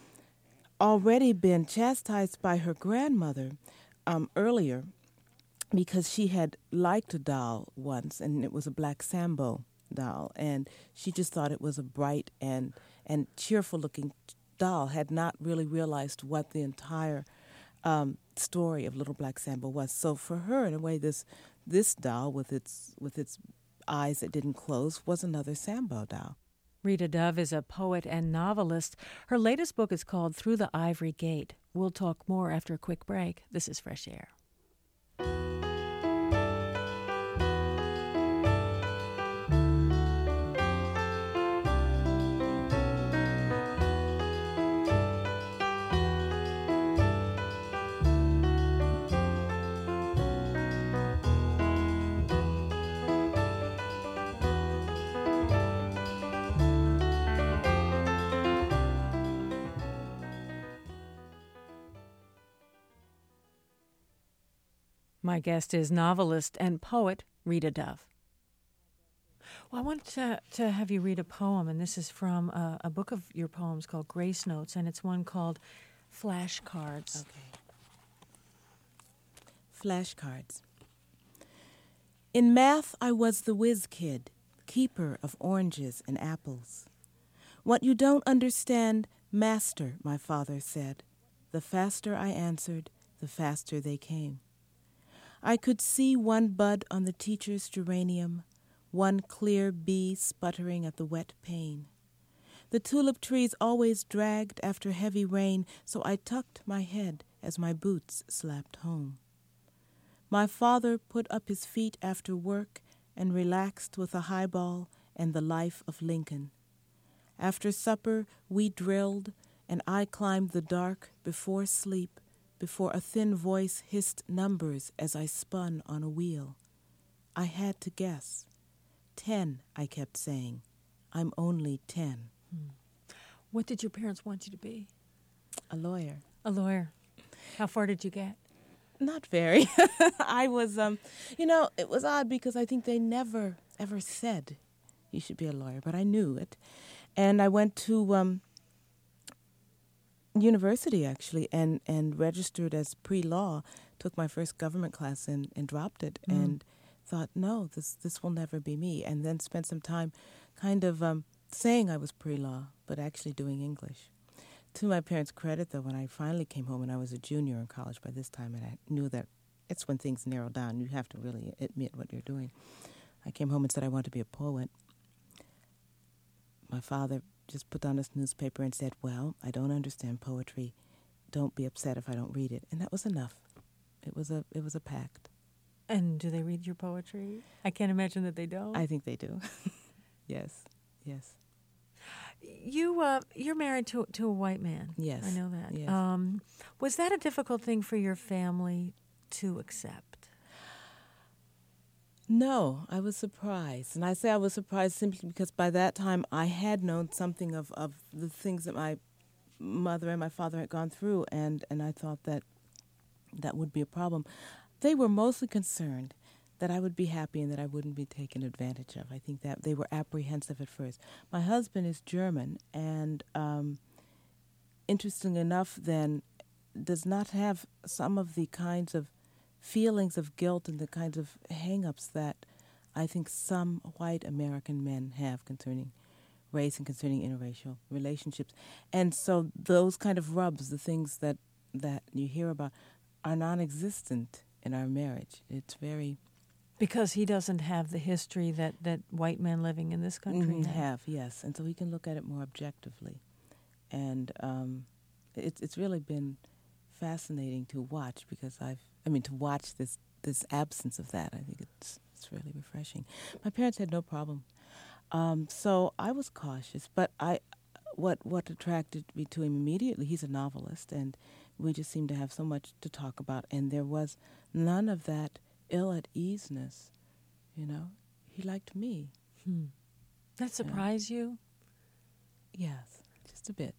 already been chastised by her grandmother um, earlier because she had liked a doll once, and it was a black Sambo doll, and she just thought it was a bright and and cheerful looking doll, had not really realized what the entire um, story of Little Black Sambo was. So for her, in a way, this this doll with its with its eyes that didn't close was another Sambo doll. Rita Dove is a poet and novelist. Her latest book is called Through the Ivory Gate. We'll talk more after a quick break. This is Fresh Air. My guest is novelist and poet Rita Dove. Well, I wanted to, to have you read a poem, and this is from a, a book of your poems called Grace Notes, and it's one called Flashcards. Okay. Flashcards. In math, I was the whiz kid, keeper of oranges and apples. What you don't understand, master, my father said. The faster I answered, the faster they came. I could see one bud on the teacher's geranium, one clear bee sputtering at the wet pane. The tulip trees always dragged after heavy rain, so I tucked my head as my boots slapped home. My father put up his feet after work and relaxed with a highball and the life of Lincoln. After supper, we drilled, and I climbed the dark before sleep, before a thin voice hissed numbers as I spun on a wheel. I had to guess. Ten, I kept saying. I'm only ten. Hmm. What did your parents want you to be? A lawyer. A lawyer. How far did you get? Not very. I was, um, you know, it was odd because I think they never, ever said you should be a lawyer, but I knew it. And I went to um, university, actually, and, and registered as pre-law, took my first government class and, and dropped it, mm. and thought, no, this this will never be me, and then spent some time kind of um, saying I was pre-law, but actually doing English. To my parents' credit, though, when I finally came home, and I was a junior in college by this time, and I knew that it's when things narrow down, you have to really admit what you're doing. I came home and said I wanted to be a poet. My father just put down his newspaper and said, well, I don't understand poetry. Don't be upset if I don't read it. And that was enough. It was a it was a pact. And do they read your poetry? I can't imagine that they don't. I think they do. Yes, yes. You uh, you're married to to a white man. Yes, I know that. Yes. Um, was that a difficult thing for your family to accept? No, I was surprised. And I say I was surprised simply because by that time I had known something of, of the things that my mother and my father had gone through, and, and I thought that that would be a problem. They were mostly concerned that I would be happy and that I wouldn't be taken advantage of. I think that they were apprehensive at first. My husband is German, and um, interestingly enough, then, does not have some of the kinds of feelings of guilt and the kinds of hang-ups that I think some white American men have concerning race and concerning interracial relationships. And so those kind of rubs, the things that, that you hear about, are non-existent in our marriage. It's very... Because he doesn't have the history that, that white men living in this country mm, have. have. Yes, and so he can look at it more objectively. And um, it's it's really been fascinating to watch because I've, I mean, to watch this, this absence of that, I think it's it's really refreshing. My parents had no problem. Um, so I was cautious, but I, what what attracted me to him immediately, he's a novelist, and we just seemed to have so much to talk about, and there was none of that ill-at-easeness, you know. He liked me. Hmm. That surprised yeah. you? Yes, just a bit.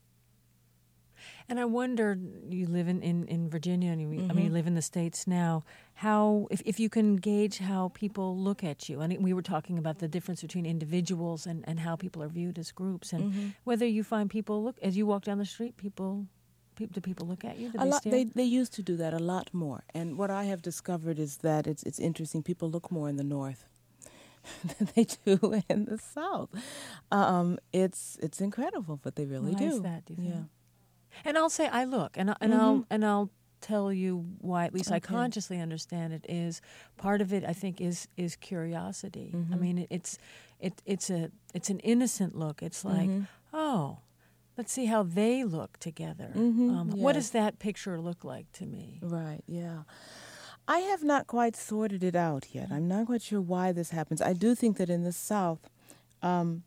And I wonder, you live in, in, in Virginia, and you, mm-hmm. I mean, you live in the States now, how, if, if you can gauge how people look at you. And we were talking about the difference between individuals and, and how people are viewed as groups, and mm-hmm. whether you find people look, as you walk down the street, people, people do people look at you? Do a they lot. stare? They, they used to do that a lot more. And what I have discovered is that it's, it's interesting. People look more in the North than they do in the South. Um, it's it's incredible, but they really Why do. is that, do you think? Yeah. And I'll say I look, and I, and mm-hmm. I'll and I'll tell you why. At least okay. I consciously understand it. Is part of it, I think, is is curiosity. Mm-hmm. I mean, it, it's it it's a it's an innocent look. It's like, mm-hmm. oh, let's see how they look together. Mm-hmm. Um, yes. What does that picture look like to me? Right. Yeah. I have not quite sorted it out yet. I'm not quite sure why this happens. I do think that in the South, um,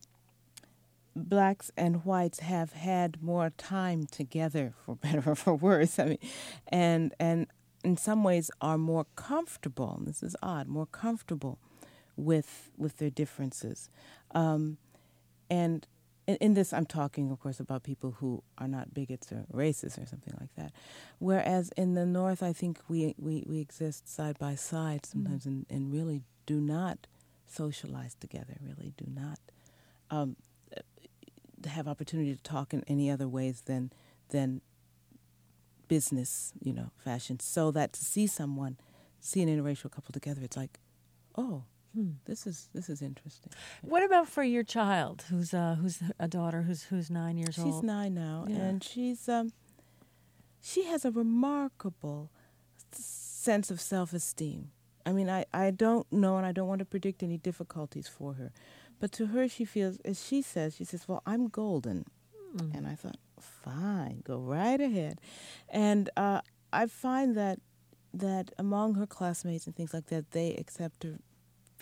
blacks and whites have had more time together, for better or for worse. I mean, and and in some ways are more comfortable. And this is odd. More comfortable with with their differences, um, and in, in this, I'm talking, of course, about people who are not bigots or racist or something like that. Whereas in the North, I think we we, we exist side by side sometimes, mm. and, and really do not socialize together. Really do not. Um, have opportunity to talk in any other ways than than business, you know, fashion. So that to see someone, see an interracial couple together, it's like, oh, hmm. this is this is interesting. What about for your child, who's uh, who's a daughter who's who's nine years she's old? She's nine now, yeah. and she's um, she has a remarkable sense of self-esteem. I mean, I, I don't know, and I don't want to predict any difficulties for her. But to her, she feels, as she says, she says, well, I'm golden. Mm. And I thought, fine, go right ahead. And uh, I find that that among her classmates and things like that, they accept her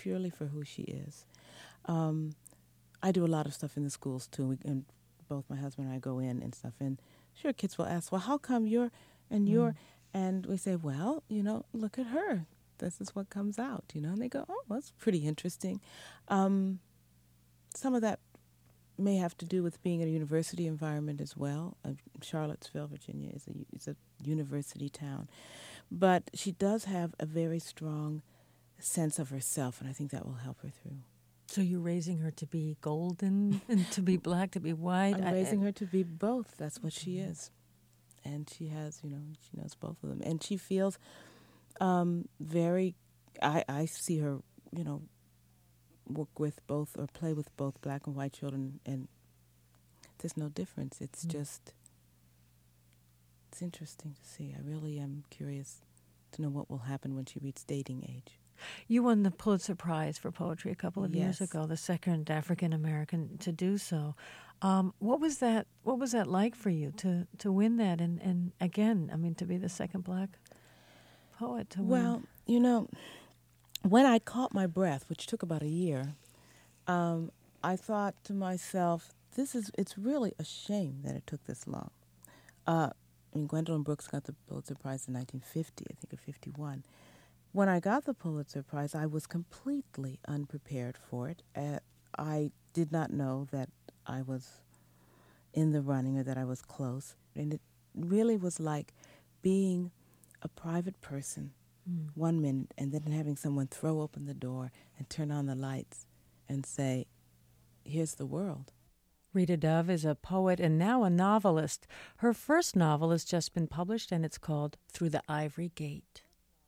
purely for who she is. Um, I do a lot of stuff in the schools, too, we, and both my husband and I go in and stuff, and sure, kids will ask, well, how come you're, and Mm. you're, and we say, well, you know, look at her. This is what comes out, you know, and they go, oh, that's pretty interesting. Um, some of that may have to do with being in a university environment as well. Uh, Charlottesville, Virginia is a, is a university town. But she does have a very strong sense of herself, and I think that will help her through. So you're raising her to be golden and to be black, to be white? I'm I- raising her to be both. That's what she is. And she has, you know, she knows both of them. And she feels um, very, I, I see her, you know, work with both or play with both black and white children, and there's no difference. It's Mm. just, it's interesting to see. I really am curious to know what will happen when she reaches dating age. You won the Pulitzer Prize for poetry a couple of years Yes. ago, the second African American to do so. Um, what was that? What was that like for you to, to win that? And, and again, I mean, to be the second black poet to win. Well, you know, when I caught my breath, which took about a year, um, I thought to myself, "This is it's really a shame that it took this long." Uh, I mean, Gwendolyn Brooks got the Pulitzer Prize in nineteen fifty, I think, or fifty-one. When I got the Pulitzer Prize, I was completely unprepared for it. Uh, I did not know that I was in the running or that I was close. And it really was like being a private person Mm. one minute and then having someone throw open the door and turn on the lights and say, here's the world. Rita Dove is a poet and now a novelist. Her first novel has just been published, and it's called Through the Ivory Gate.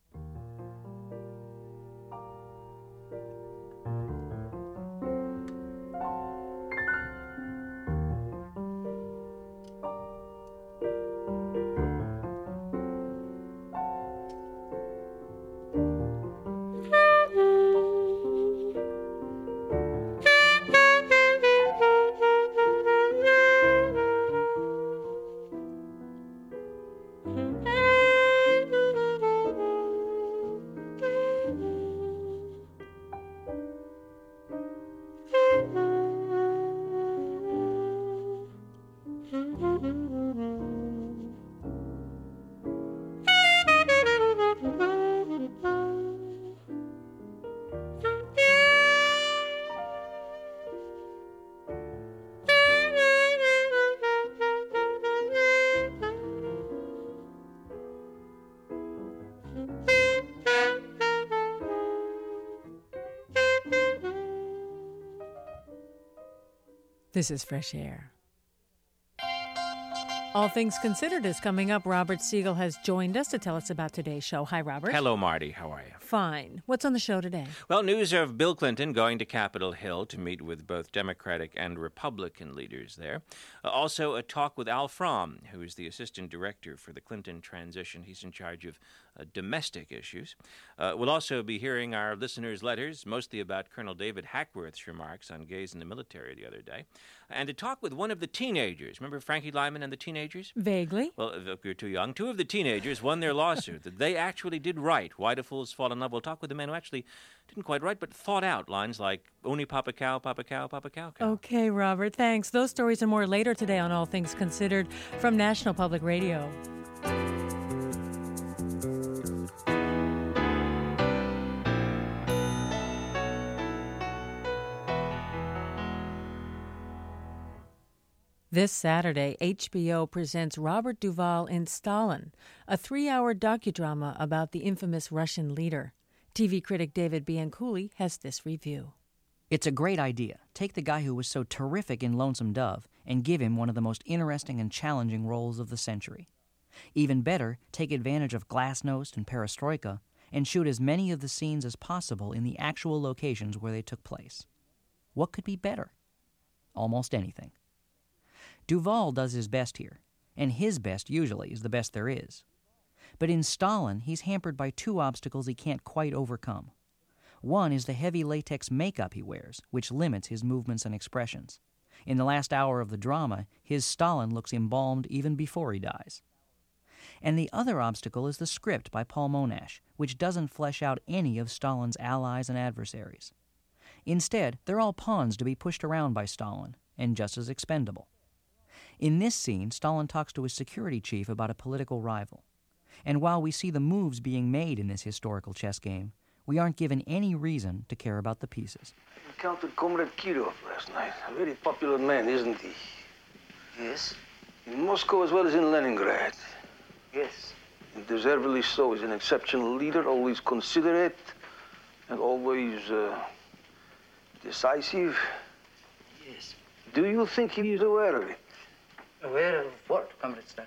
This is Fresh Air. All Things Considered is coming up. Robert Siegel has joined us to tell us about today's show. Hi, Robert. Hello, Marty. How are you? Fine. What's on the show today? Well, news of Bill Clinton going to Capitol Hill to meet with both Democratic and Republican leaders there. Uh, also, a talk with Al Fromm, who is the assistant director for the Clinton transition. He's in charge of uh, domestic issues. Uh, we'll also be hearing our listeners' letters, mostly about Colonel David Hackworth's remarks on gays in the military the other day. And to talk with one of the teenagers. Remember Frankie Lyman and the teenagers? Vaguely. Well, if you're too young. Two of the teenagers won their lawsuit that they actually did write Why Do Fools Fall in Love. We'll talk with the man who actually didn't quite write, but thought out lines like, Oni Papa Cow, Papa Cow, Papa Cow Cow. Okay, Robert, thanks. Those stories and more later today on All Things Considered from National Public Radio. This Saturday, H B O presents Robert Duvall in Stalin, a three-hour docudrama about the infamous Russian leader. T V critic David Bianculli has this review. It's a great idea. Take the guy who was so terrific in Lonesome Dove and give him one of the most interesting and challenging roles of the century. Even better, take advantage of Glasnost and Perestroika and shoot as many of the scenes as possible in the actual locations where they took place. What could be better? Almost anything. Duvall does his best here, and his best usually is the best there is. But in Stalin, he's hampered by two obstacles he can't quite overcome. One is the heavy latex makeup he wears, which limits his movements and expressions. In the last hour of the drama, his Stalin looks embalmed even before he dies. And the other obstacle is the script by Paul Monash, which doesn't flesh out any of Stalin's allies and adversaries. Instead, they're all pawns to be pushed around by Stalin, and just as expendable. In this scene, Stalin talks to his security chief about a political rival. And while we see the moves being made in this historical chess game, we aren't given any reason to care about the pieces. I encountered Comrade Kirov last night. A very popular man, isn't he? Yes. In Moscow as well as in Leningrad. Yes. And deservedly so. He's an exceptional leader, always considerate, and always uh, decisive. Yes. Do you think he is aware of it? Aware of what, Comrade Stalin?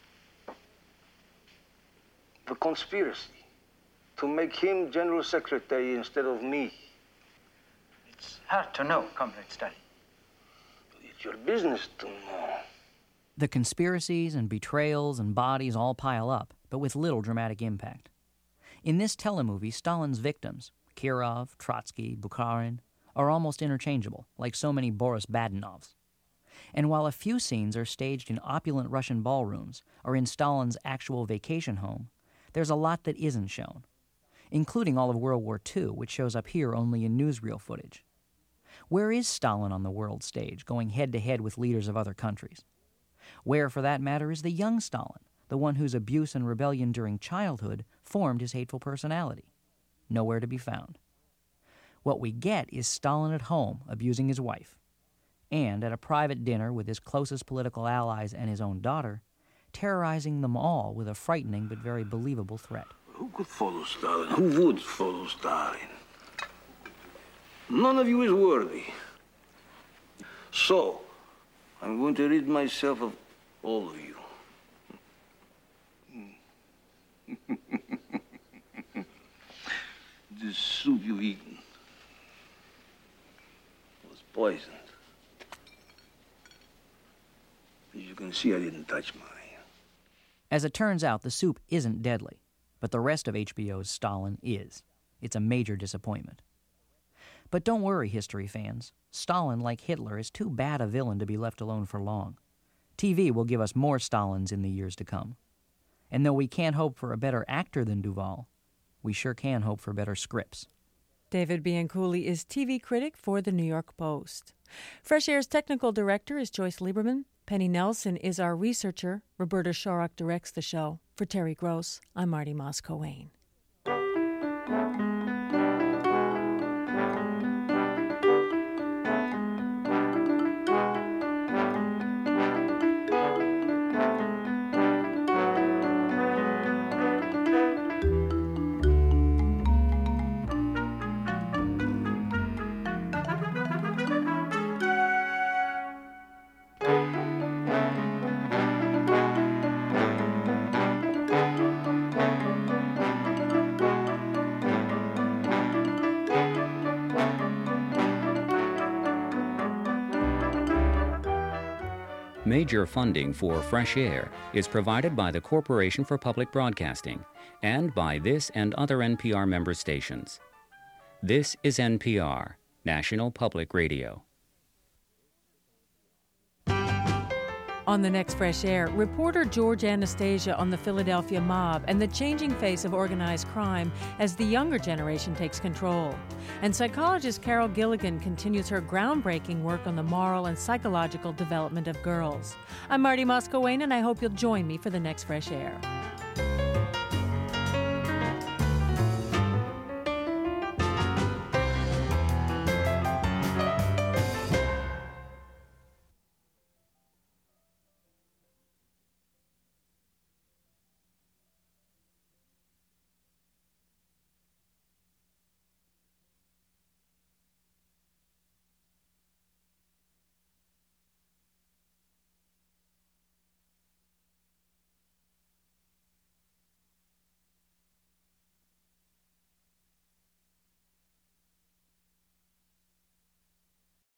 The conspiracy to make him General Secretary instead of me. It's hard to know, Comrade Stalin. It's your business to know. The conspiracies and betrayals and bodies all pile up, but with little dramatic impact. In this telemovie, Stalin's victims, Kirov, Trotsky, Bukharin, are almost interchangeable, like so many Boris Badenovs. And while a few scenes are staged in opulent Russian ballrooms or in Stalin's actual vacation home, there's a lot that isn't shown, including all of World War Two, which shows up here only in newsreel footage. Where is Stalin on the world stage, going head-to-head with leaders of other countries? Where, for that matter, is the young Stalin, the one whose abuse and rebellion during childhood formed his hateful personality? Nowhere to be found. What we get is Stalin at home abusing his wife, and at a private dinner with his closest political allies and his own daughter, terrorizing them all with a frightening but very believable threat. Who could follow Stalin? Who would follow Stalin? None of you is worthy. So, I'm going to rid myself of all of you. This soup you've eaten was poisoned. As you can see, I didn't touch mine. As it turns out, the soup isn't deadly, but the rest of H B O's Stalin is. It's a major disappointment. But don't worry, history fans. Stalin, like Hitler, is too bad a villain to be left alone for long. T V will give us more Stalins in the years to come. And though we can't hope for a better actor than Duvall, we sure can hope for better scripts. David Bianculli is T V critic for The New York Post. Fresh Air's technical director is Joyce Lieberman. Penny Nelson is our researcher. Roberta Shorrock directs the show. For Terry Gross, I'm Marty Moss-Coane. Major funding for Fresh Air is provided by the Corporation for Public Broadcasting and by this and other N P R member stations. This is N P R, National Public Radio. On the next Fresh Air, reporter George Anastasia on the Philadelphia mob and the changing face of organized crime as the younger generation takes control. And psychologist Carol Gilligan continues her groundbreaking work on the moral and psychological development of girls. I'm Marty Moss-Coane, and I hope you'll join me for the next Fresh Air.